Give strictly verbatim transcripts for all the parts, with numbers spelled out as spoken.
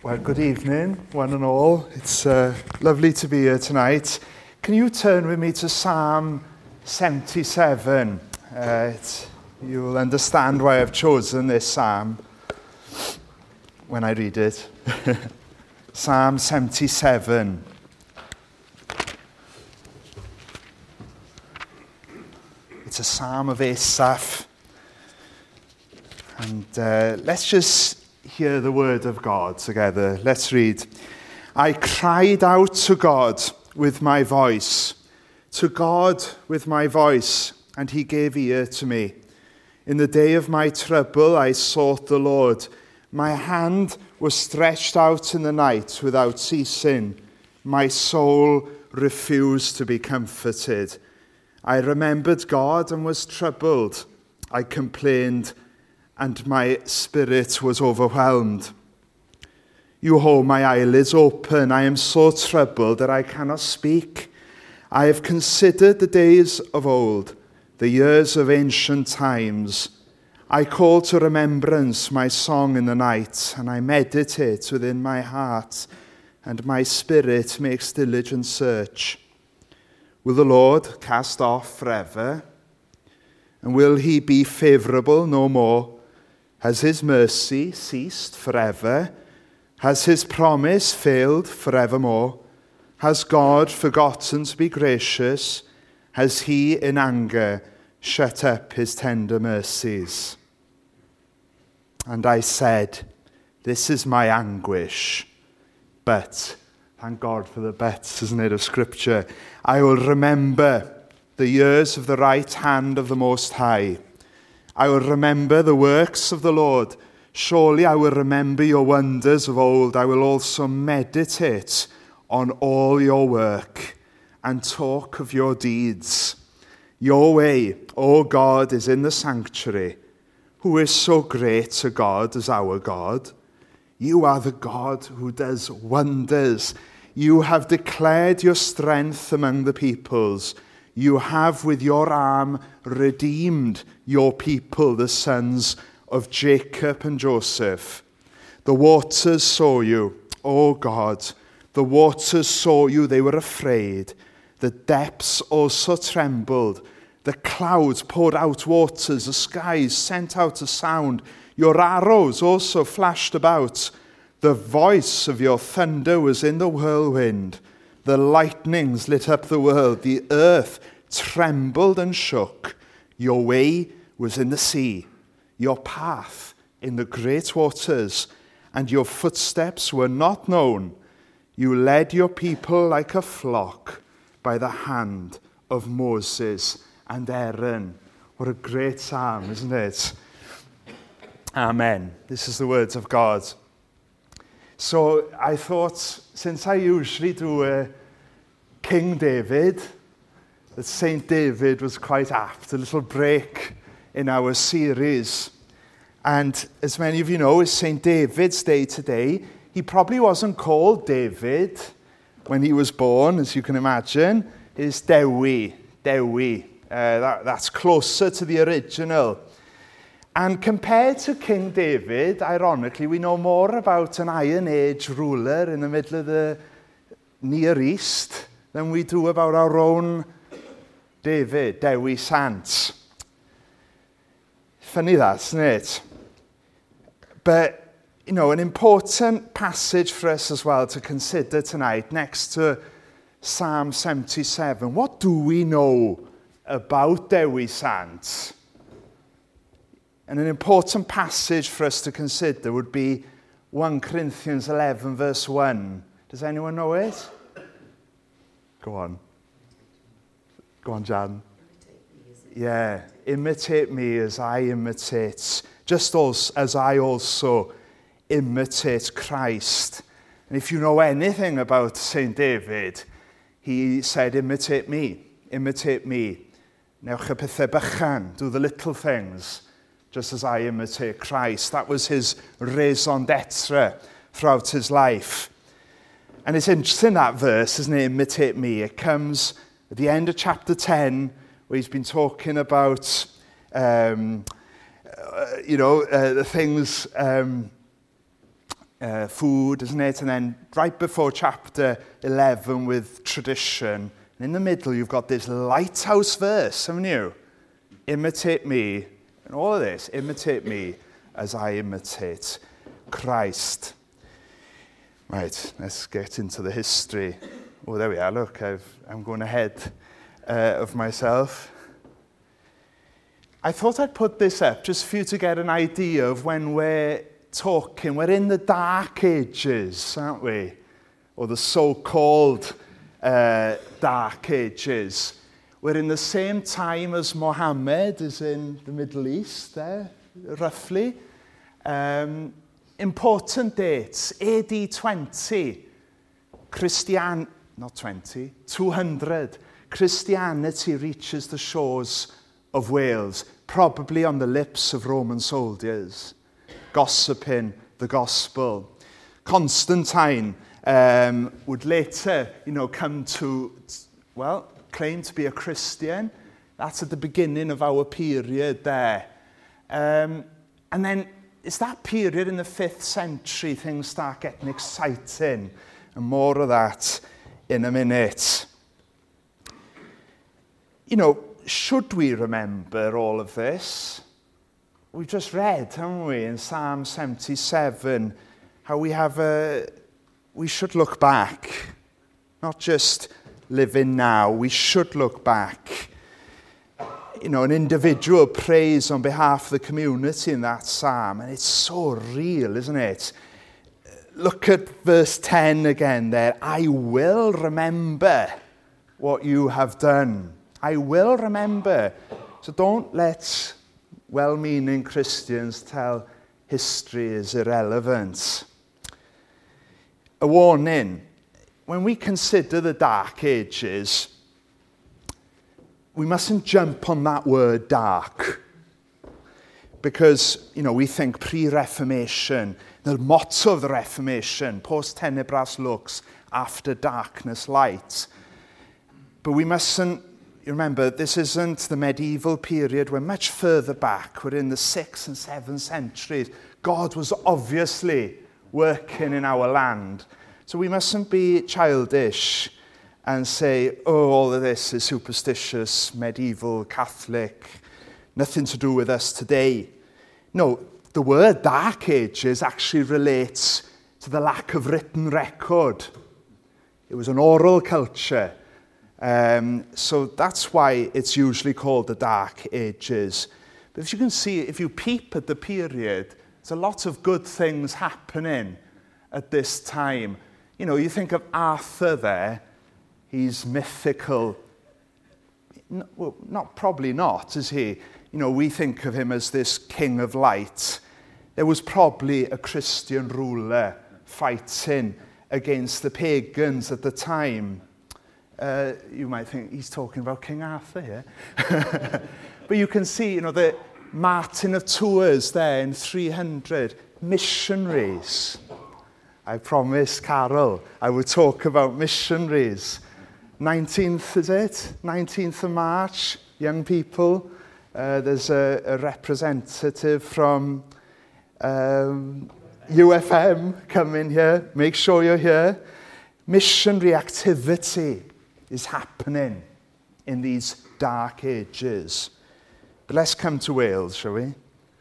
Well, good evening, one and all. It's uh, lovely to be here tonight. Can you turn with me to Psalm seventy-seven? Uh, it's, you'll understand why I've chosen this psalm when I read it. Psalm seventy-seven. It's a psalm of Asaph. And uh, let's just hear the word of God together. Let's read. I cried out to God with my voice, to God with my voice, and he gave ear to me. In the day of my trouble I sought the Lord. My hand was stretched out in the night without ceasing. My soul refused to be comforted. I remembered God and was troubled. I complained, and my spirit was overwhelmed. You hold my eyelids open. I am so troubled that I cannot speak. I have considered the days of old, the years of ancient times. I call to remembrance my song in the night, and I meditate within my heart, and my spirit makes diligent search. Will the Lord cast off forever? And will he be favorable no more? Has his mercy ceased forever? Has his promise failed forevermore? Has God forgotten to be gracious? Has he in anger shut up his tender mercies? And I said, this is my anguish. But, thank God for the buts, isn't it, of Scripture. I will remember the years of the right hand of the Most High. I will remember the works of the Lord. Surely I will remember your wonders of old. I will also meditate on all your work and talk of your deeds. Your way, O God, is in the sanctuary. Who is so great a God as our God? You are the God who does wonders. You have declared your strength among the peoples. You have with your arm redeemed your people, the sons of Jacob and Joseph. The waters saw you, O God. The waters saw you, they were afraid. The depths also trembled. The clouds poured out waters. The skies sent out a sound. Your arrows also flashed about. The voice of your thunder was in the whirlwind. The lightnings lit up the world. The earth trembled and shook. Your way was in the sea, your path in the great waters, and your footsteps were not known. You led your people like a flock by the hand of Moses and Aaron. What a great psalm, isn't it? Amen. This is the words of God. So I thought, since I usually do a King David, that Saint David was quite apt, a little break in our series. And as many of you know, it's Saint David's Day today. He probably wasn't called David when he was born, as you can imagine. It's Dewi, Dewi. Uh, that, that's closer to the original. And compared to King David, ironically, we know more about an Iron Age ruler in the middle of the Near East than we do about our own David, Dewi Sant. Funny that, isn't it? But, you know, an important passage for us as well to consider tonight, next to Psalm seventy-seven. What do we know about Dewi Sant? And an important passage for us to consider would be First Corinthians eleven, verse one. Does anyone know it? Go on. Go on, Jan. Yeah, imitate me as I imitate, just as I also imitate Christ. And if you know anything about Saint David, he said, imitate me, imitate me. Newch y pethau bychan, do the little things, just as I imitate Christ. That was his raison d'etre throughout his life. And it's interesting, that verse, isn't it? Imitate me. It comes at the end of chapter ten, where he's been talking about, um, uh, you know, uh, the things um, uh, food, isn't it? And then right before chapter eleven with tradition, and in the middle you've got this lighthouse verse, haven't you? Imitate me, and all of this, imitate me as I imitate Christ. Right, let's get into the history. Oh, there we are, look, I've, I'm going ahead uh, of myself. I thought I'd put this up just for you to get an idea of when we're talking. We're in the dark ages, aren't we? Or the so-called uh, dark ages. We're in the same time as Muhammad is in the Middle East there, roughly. Um, important dates, A D twenty, Christian, not twenty, two hundred, Christianity reaches the shores of Wales, probably on the lips of Roman soldiers, gossiping the gospel. Constantine um, would later, you know, come to, well, claim to be a Christian. That's at the beginning of our period there. Um, and then it's that period in the fifth century things start getting exciting. And more of that in a minute. You know, should we remember all of this? We've just read, haven't we, in Psalm seventy-seven, how we have a, we should look back, not just live in now, we should look back. You know, an individual prays on behalf of the community in that psalm, and it's so real, isn't it? Look at verse ten again there. I will remember what you have done. I will remember. So don't let well-meaning Christians tell history is irrelevant. A warning. When we consider the Dark Ages, we mustn't jump on that word dark. Because, you know, we think pre-Reformation, the motto of the Reformation, post tenebras lux, after darkness light. But we mustn't, remember, this isn't the medieval period. We're much further back. We're in the sixth and seventh centuries. God was obviously working in our land. So we mustn't be childish and say, oh, all of this is superstitious, medieval, Catholic, nothing to do with us today. No, the word Dark Ages actually relates to the lack of written record. It was an oral culture. Um, so that's why it's usually called the Dark Ages. But if you can see, if you peep at the period, there's a lot of good things happening at this time. You know, you think of Arthur there, he's mythical. No, well, not probably not, is he? You know, we think of him as this king of light. There was probably a Christian ruler fighting against the pagans at the time. Uh, you might think he's talking about King Arthur here. But you can see, you know, the Martin of Tours there in three hundred, missionaries. I promised Carol I would talk about missionaries. nineteenth, is it? nineteenth of March, young people. Uh, there's a, a representative from um, U F M coming here. Make sure you're here. Missionary activity is happening in these dark ages. But let's come to Wales, shall we?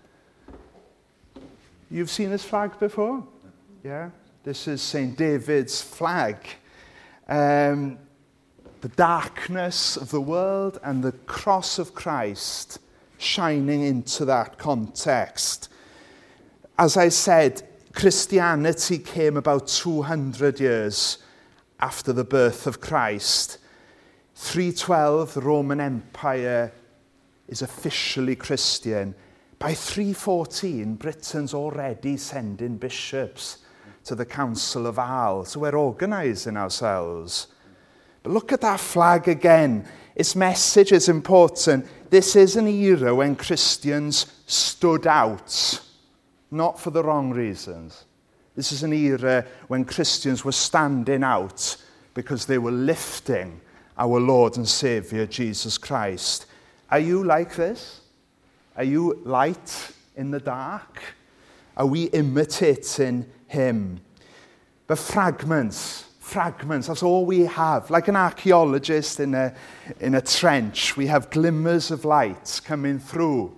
You've seen this flag before? Yeah? This is Saint David's flag. Um, the darkness of the world and the cross of Christ shining into that context. As I said, Christianity came about two hundred years after the birth of Christ. three twelve, the Roman Empire is officially Christian. By three fourteen, Britain's already sending bishops to the Council of Arles. So we're organising ourselves. But look at that flag again. Its message is important. This is an era when Christians stood out, not for the wrong reasons. This is an era when Christians were standing out because they were lifting our Lord and Saviour, Jesus Christ. Are you like this? Are you light in the dark? Are we imitating him. But fragments, fragments, that's all we have. Like an archaeologist in a, in a trench, we have glimmers of light coming through.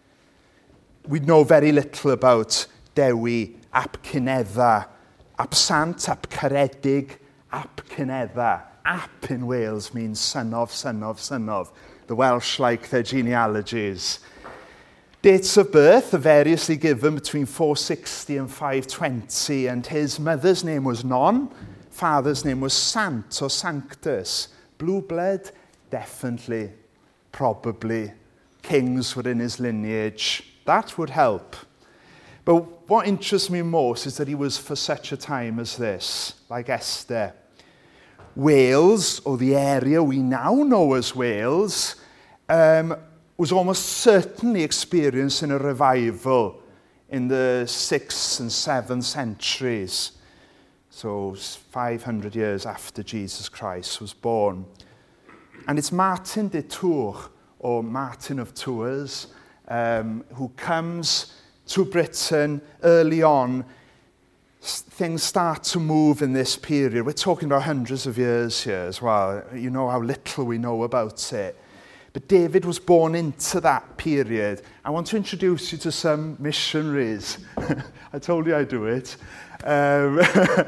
We know very little about Dewi ap Cynedda, ap Sant, ap Caredig, ap Cynedda. Ap in Wales means son of, son of, son of. The Welsh like their genealogies. Dates of birth are variously given between four sixty and five twenty, and his mother's name was Non, father's name was Sant or Sanctus. Blue blood? Definitely, probably. Kings were in his lineage. That would help. But what interests me most is that he was for such a time as this, like Esther. Wales, or the area we now know as Wales, um, was almost certainly experiencing a revival in the sixth and seventh centuries. So five hundred years after Jesus Christ was born. And it's Martin de Tours, or Martin of Tours, um, who comes to Britain early on. Things start to move in this period. We're talking about hundreds of years here as well. You know how little we know about it. But David was born into that period. I want to introduce you to some missionaries. I told you I'd do it. Um,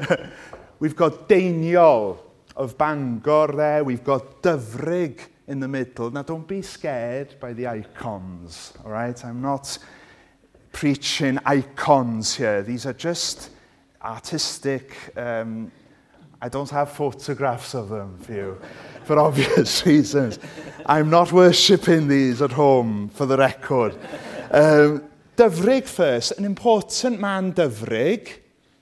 we've got Daniel of Bangor there. We've got Dyfrig in the middle. Now, don't be scared by the icons, all right? I'm not preaching icons here. These are just artistic. Um, I don't have photographs of them for you, for obvious reasons. I'm not worshipping these at home, for the record. Um, Dyfrig first, an important man, Dyfrig.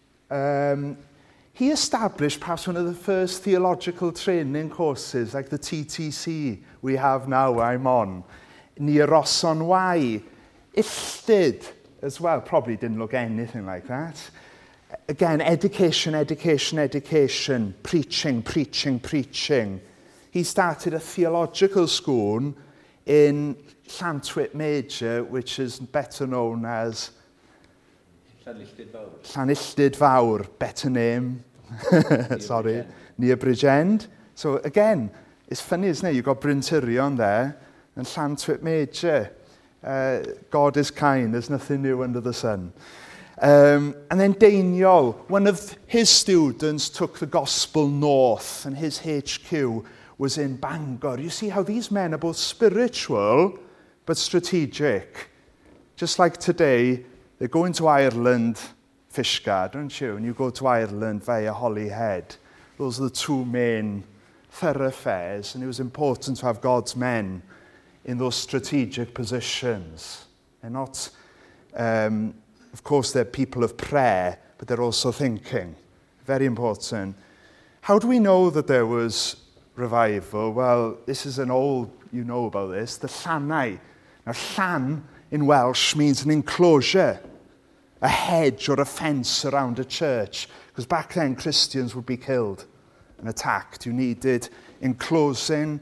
Um, he established perhaps one of the first theological training courses, like the T T C we have now, I'm on, near Roson Y. Illtyd as well, probably didn't look anything like that. Again, education, education, education, preaching, preaching, preaching. He started a theological school in Llantwit Major, which is better known as Llanilltyd Fawr. Llanilltyd Fawr, better name. Sorry, near Bridgend. So again, it's funny, isn't it? You've got Bryn Tyrion there and Llantwit Major. Uh, God is kind, there's nothing new under the sun. Um, and then Daniel, one of his students took the gospel north, and his H Q was in Bangor. You see how these men are both spiritual but strategic. Just like today, they go into Ireland, Fishguard, don't you? And you go to Ireland via Holyhead. Those are the two main thoroughfares, and it was important to have God's men in those strategic positions. They're not... Um, Of course, they're people of prayer, but they're also thinking. Very important. How do we know that there was revival? Well, this is an old, you know about this, the Llanau. Now, llan in Welsh means an enclosure, a hedge or a fence around a church. Because back then, Christians would be killed and attacked. You needed enclosing.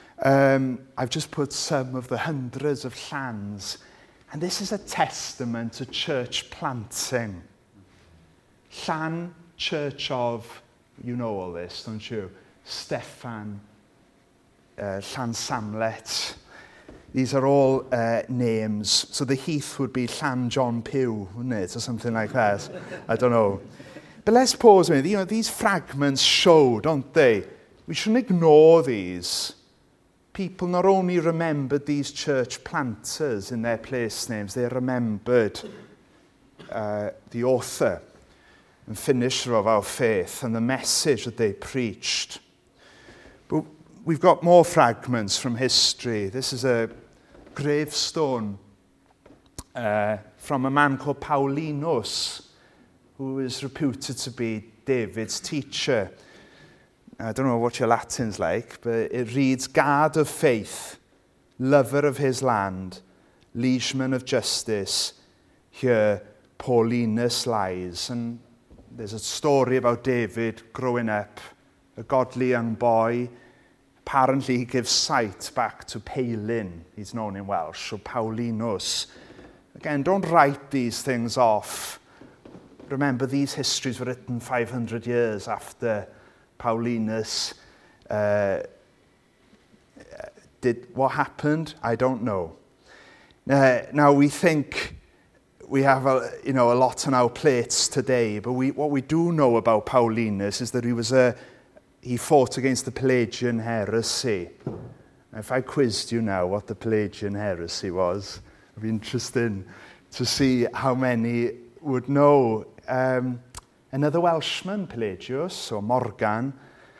Um, I've just put some of the hundreds of llans. And this is a testament to church planting. Llan, Church of, you know all this, don't you? Steffan, uh, Llansamlet. These are all uh, names. So the heath would be Llan John Pugh, wouldn't it? Or something like that. I don't know. But let's pause a minute. You know, these fragments show, don't they? We shouldn't ignore these. People not only remembered these church planters in their place names, they remembered uh, the author and finisher of our faith and the message that they preached. But we've got more fragments from history. This is a gravestone uh, from a man called Paulinus, who is reputed to be David's teacher. I don't know what your Latin's like, but it reads, guard of faith, lover of his land, liegeman of justice, here Paulinus lies. And there's a story about David growing up, a godly young boy. Apparently he gives sight back to Palin, he's known in Welsh, or Paulinus. Again, don't write these things off. remember, these histories were written five hundred years after Paulinus uh, did what happened. I don't know. Uh, now we think we have a, you know, a lot on our plates today, but we, what we do know about Paulinus is that he was a he fought against the Pelagian heresy. Now, if I quizzed you now what the Pelagian heresy was, it'd be interesting to see how many would know. Um, another Welshman, Pelagius, or Morgan.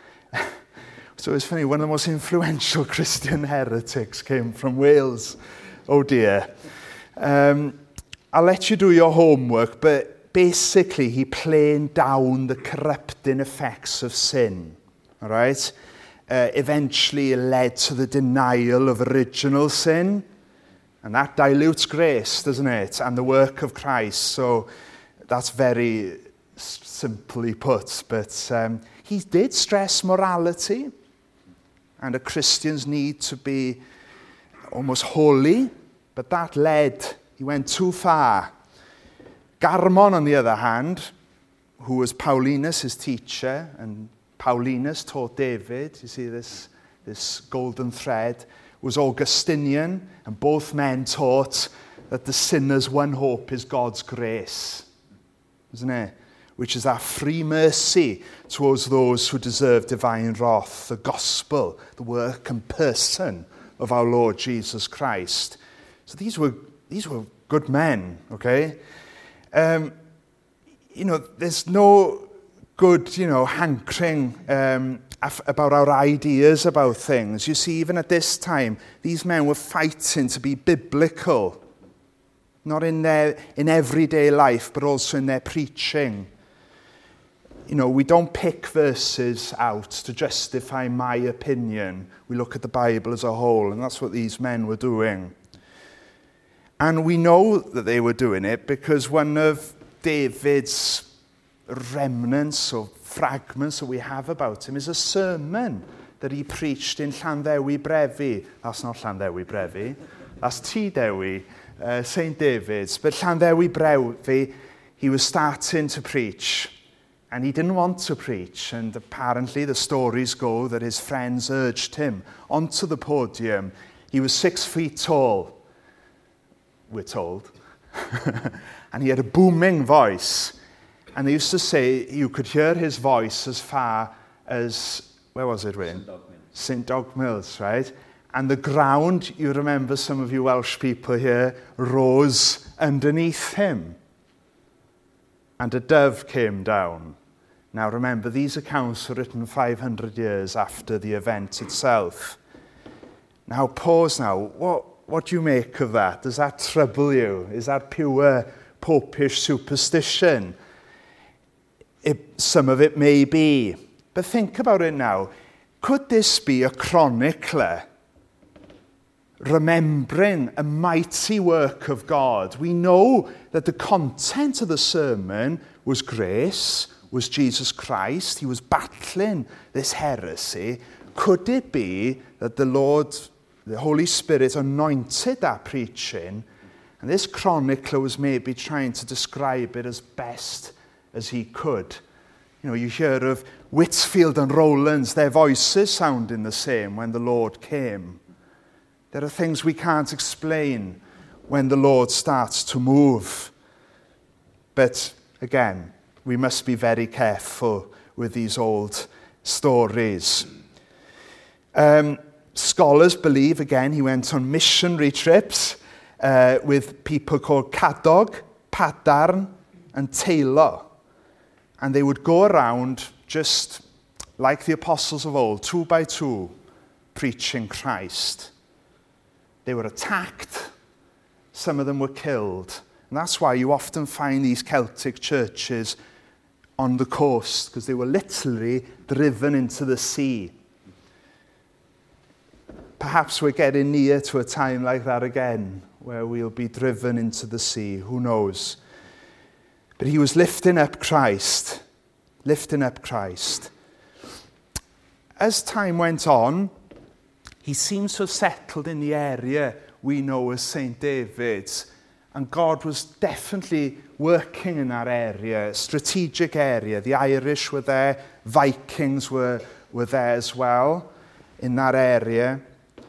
So it's funny, one of the most influential Christian heretics came from Wales. Oh dear. Um, I'll let you do your homework, but basically he planed down the corrupting effects of sin. All right? Uh, eventually it led to the denial of original sin, and that dilutes grace, doesn't it? And the work of Christ. So that's very simply put. But um, he did stress morality, and a Christian's need to be almost holy, but that led, he went too far. Garmon, on the other hand, who was Paulinus, his teacher, and Paulinus taught David, you see this, this golden thread, was Augustinian, and both men taught that the sinner's one hope is God's grace, isn't it? Which is our free mercy towards those who deserve divine wrath, the gospel, the work and person of our Lord Jesus Christ. So these were these were good men, okay? Um, you know, there's no good, you know, hankering um, about our ideas about things. You see, even at this time, these men were fighting to be biblical, not in their in everyday life, but also in their preaching. You know, we don't pick verses out to justify my opinion. We look at the Bible as a whole, and that's what these men were doing. And we know that they were doing it because one of David's remnants or fragments that we have about him is a sermon that he preached in Llanddewi Brefi. That's not Llanddewi Brefi. That's Tŷ Dewi, uh, Saint David's. But Llanddewi Brefi, he was starting to preach. And he didn't want to preach. And apparently the stories go that his friends urged him onto the podium. He was six feet tall, we're told. And he had a booming voice. And they used to say you could hear his voice as far as, where was it, Wayne? Saint Dogmills, right? And the ground, you remember, some of you Welsh people here, rose underneath him. And a dove came down. Now remember, these accounts were written five hundred years after the event itself. Now pause now. What, what do you make of that? Does that trouble you? Is that pure popish superstition? It, some of it may be. But think about it now. Could this be a chronicler remembering a mighty work of God? We know that the content of the sermon was grace, was Jesus Christ. He was battling this heresy. Could it be that the Lord, the Holy Spirit, anointed that preaching, and this chronicler was maybe trying to describe it as best as he could? You know, you hear of Whitfield and Rowlands, their voices sounding the same when the Lord came. There are things we can't explain when the Lord starts to move. But again, we must be very careful with these old stories. Um, scholars believe, again, he went on missionary trips uh, with people called Cadog, Padarn, and Taylor. And they would go around just like the apostles of old, two by two, preaching Christ. They were attacked. Some of them were killed. And that's why you often find these Celtic churches on the coast, because they were literally driven into the sea. Perhaps we're getting near to a time like that again, where we'll be driven into the sea. Who knows? But he was lifting up Christ. Lifting up Christ. As time went on, he seems to have settled in the area we know as Saint David's. And God was definitely working in that area, strategic area. The Irish were there, Vikings were, were there as well in that area.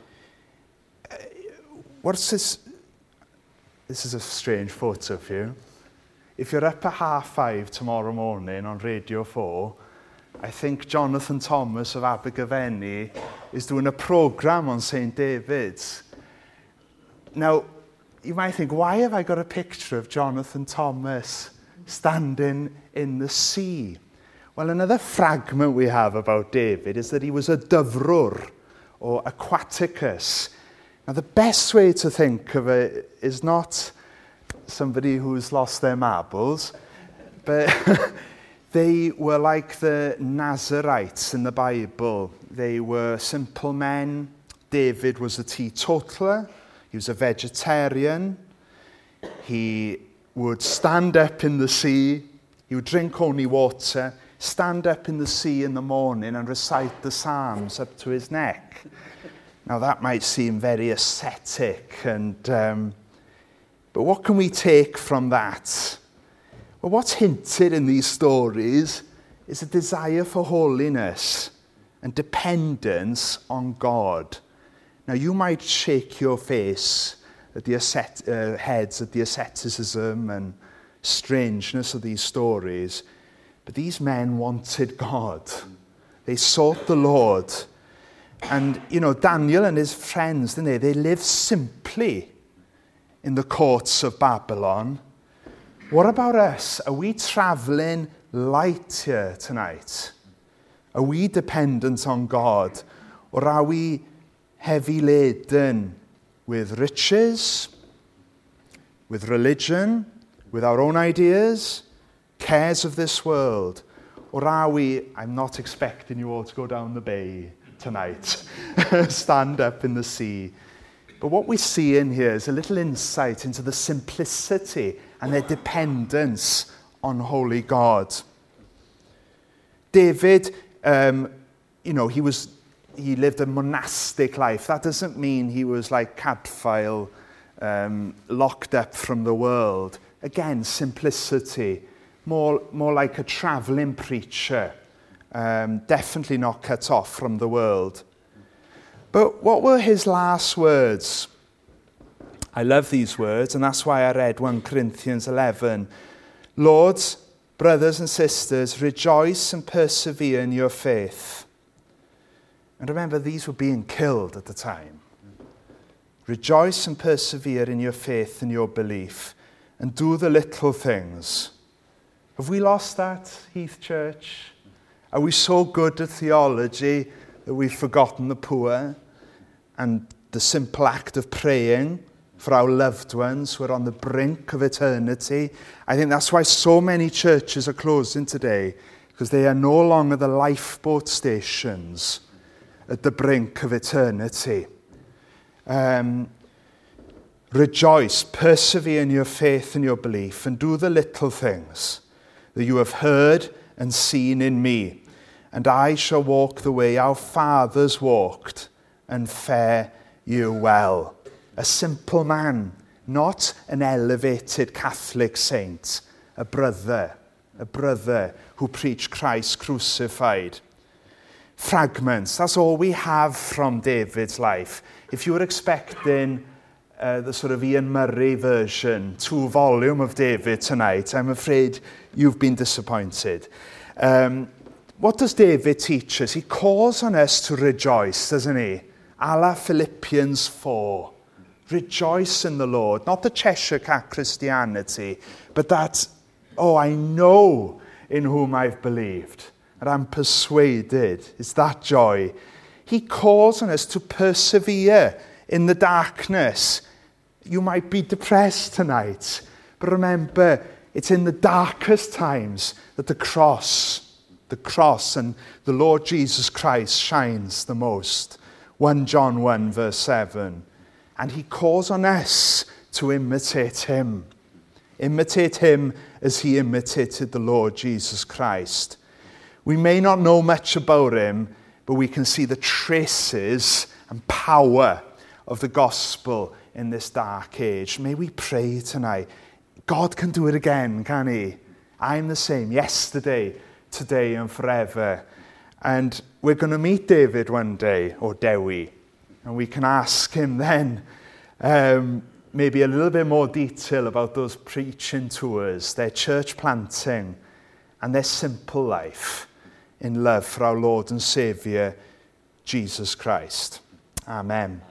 What's this? This is a strange photo of you. If you're up at half five tomorrow morning on Radio four, I think Jonathan Thomas of Abergavenny is doing a programme on Saint David's. Now, you might think, why have I got a picture of Jonathan Thomas standing in the sea? Well, another fragment we have about David is that he was a dyfrwr, or aquaticus. Now, the best way to think of it is not somebody who's lost their marbles, but they were like the Nazarites in the Bible. They were simple men. David was a teetotaler. He was a vegetarian. He would stand up in the sea. He would drink only water, stand up in the sea in the morning and recite the Psalms up to his neck. Now, that might seem very ascetic, and um, but what can we take from that? Well, what's hinted in these stories is a desire for holiness and dependence on God. Now, you might shake your face at the ascet- uh, heads at the asceticism and strangeness of these stories, but these men wanted God. They sought the Lord. And, you know, Daniel and his friends, didn't they? They lived simply in the courts of Babylon. What about us? Are we travelling light here tonight? Are we dependent on God? Or are we heavy laden with riches, with religion, with our own ideas, cares of this world? Or are we, I'm not expecting you all to go down the bay tonight, stand up in the sea. But what we see in here is a little insight into the simplicity and their dependence on holy God. David, um, you know, he was he lived a monastic life. That doesn't mean he was like Cadfael, um, locked up from the world. Again, simplicity, more more like a travelling preacher. Um, definitely not cut off from the world. But what were his last words? I love these words, and that's why I read First Corinthians eleven. Lord, brothers and sisters, rejoice and persevere in your faith. And remember, these were being killed at the time. Rejoice and persevere in your faith and your belief, and do the little things. Have we lost that, Heath Church? Are we so good at theology that we've forgotten the poor and the simple act of praying for our loved ones who are on the brink of eternity? I think that's why so many churches are closing today, because they are no longer the lifeboat stations at the brink of eternity. Um, rejoice, persevere in your faith and your belief, and do the little things that you have heard and seen in me. And I shall walk the way our fathers walked, and fare you well. A simple man, not an elevated Catholic saint, a brother, a brother who preached Christ crucified. Fragments, that's all we have from David's life. If you were expecting uh, the sort of Ian Murray version, two volume of David tonight, I'm afraid you've been disappointed. Um, What does David teach us? He calls on us to rejoice, doesn't he? A la Philippians four. Rejoice in the Lord. Not the Cheshire Cat Christianity, but that, oh, I know in whom I've believed, and I'm persuaded. It's that joy. He calls on us to persevere in the darkness. You might be depressed tonight, but remember, it's in the darkest times that the cross The cross and the Lord Jesus Christ shines the most. First John one verse seven. And he calls on us to imitate him. Imitate him as he imitated the Lord Jesus Christ. We may not know much about him, but we can see the traces and power of the gospel in this dark age. May we pray tonight. God can do it again, can he? I'm the same yesterday, today and forever. And we're going to meet David one day, or Dewi, and we can ask him then um, maybe a little bit more detail about those preaching tours, their church planting, and their simple life in love for our Lord and Saviour, Jesus Christ. Amen.